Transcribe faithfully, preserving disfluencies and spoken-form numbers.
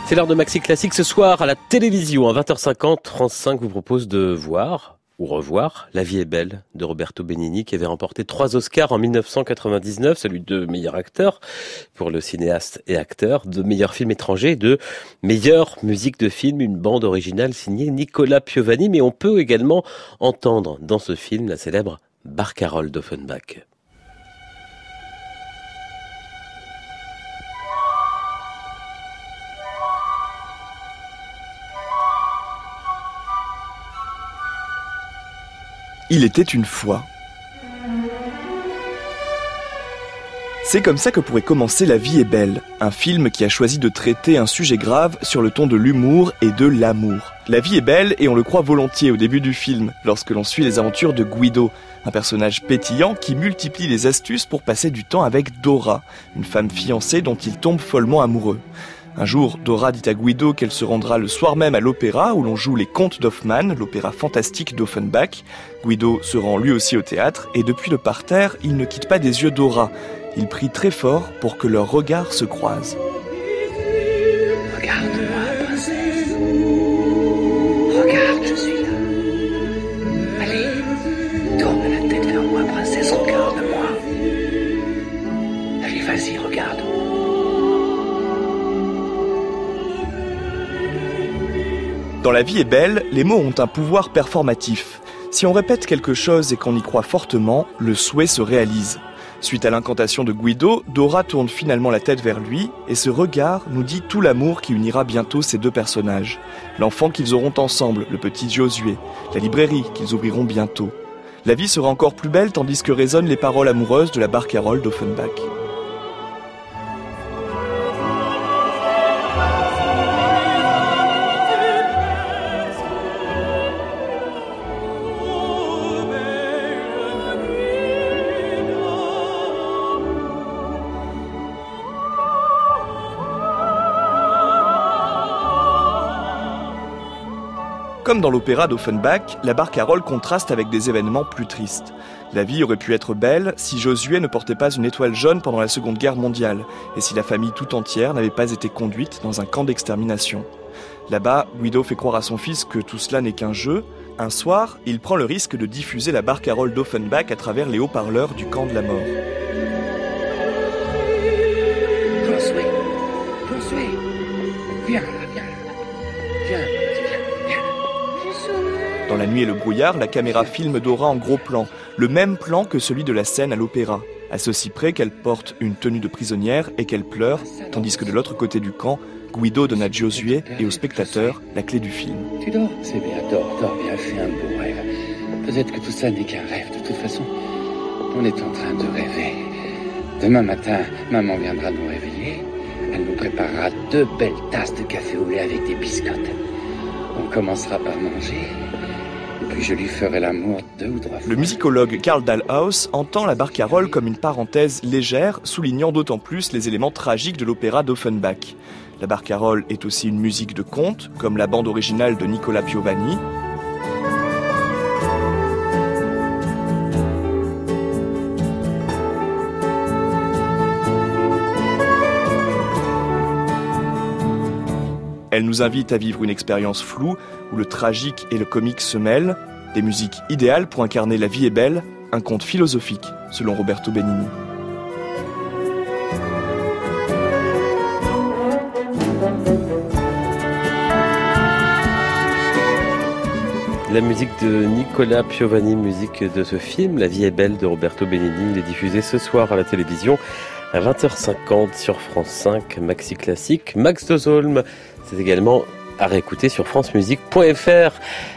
C'est l'heure de Maxi Classique ce soir à la télévision. À vingt heures cinquante, France cinq vous propose de voir ou revoir La vie est belle de Roberto Benigni, qui avait remporté trois Oscars en dix-neuf cent quatre-vingt-dix-neuf, celui de meilleur acteur pour le cinéaste et acteur, de meilleur film étranger et de meilleure musique de film, une bande originale signée Nicolas Piovani. Mais on peut également entendre dans ce film la célèbre Barcarolle d'Offenbach. Il était une fois. C'est comme ça que pourrait commencer La vie est belle, un film qui a choisi de traiter un sujet grave sur le ton de l'humour et de l'amour. La vie est belle et on le croit volontiers au début du film, lorsque l'on suit les aventures de Guido, un personnage pétillant qui multiplie les astuces pour passer du temps avec Dora, une femme fiancée dont il tombe follement amoureux. Un jour, Dora dit à Guido qu'elle se rendra le soir même à l'opéra où l'on joue les Contes d'Hoffmann, l'opéra fantastique d'Offenbach. Guido se rend lui aussi au théâtre et depuis le parterre, il ne quitte pas des yeux Dora. Il prie très fort pour que leurs regards se croisent. Regarde-moi, princesse. Regarde, je suis là. Allez, tourne la tête vers moi, princesse, regarde-moi. Allez, vas-y, regarde. Dans La vie est belle, les mots ont un pouvoir performatif. Si on répète quelque chose et qu'on y croit fortement, le souhait se réalise. Suite à l'incantation de Guido, Dora tourne finalement la tête vers lui et ce regard nous dit tout l'amour qui unira bientôt ces deux personnages. L'enfant qu'ils auront ensemble, le petit Josué, la librairie qu'ils ouvriront bientôt. La vie sera encore plus belle tandis que résonnent les paroles amoureuses de la Barcarolle d'Offenbach. Comme dans l'opéra d'Offenbach, la Barcarolle contraste avec des événements plus tristes. La vie aurait pu être belle si Josué ne portait pas une étoile jaune pendant la Seconde Guerre mondiale et si la famille tout entière n'avait pas été conduite dans un camp d'extermination. Là-bas, Guido fait croire à son fils que tout cela n'est qu'un jeu. Un soir, il prend le risque de diffuser la Barcarolle d'Offenbach à travers les haut-parleurs du camp de la mort. Josué, Josué, viens là, viens là. Viens, viens, viens. Dans la nuit et le brouillard, la caméra filme Dora en gros plan, le même plan que celui de la scène à l'opéra, à ceci près qu'elle porte une tenue de prisonnière et qu'elle pleure, tandis que de l'autre côté du camp, Guido donne à Josué et aux spectateurs la clé du film. Tu dors? C'est bien, dors, dors bien, fais un beau rêve. Peut-être que tout ça n'est qu'un rêve, de toute façon, on est en train de rêver. Demain matin, maman viendra nous réveiller, elle nous préparera deux belles tasses de café au lait avec des biscottes. On commencera par manger, et puis je lui ferai l'amour deux ou trois fois. Le musicologue Karl Dahlhaus entend la Barcarolle comme une parenthèse légère, soulignant d'autant plus les éléments tragiques de l'opéra d'Offenbach. La Barcarolle est aussi une musique de conte, comme la bande originale de Nicolas Piovani. Elle nous invite à vivre une expérience floue où le tragique et le comique se mêlent, des musiques idéales pour incarner La vie est belle, un conte philosophique, selon Roberto Benigni. La musique de Nicolas Piovani, musique de ce film, La vie est belle de Roberto Benigni. Il est diffusé ce soir à la télévision à vingt heures cinquante sur France cinq, Maxi Classique. Max Dozolm, c'est également à réécouter sur francemusique point fr.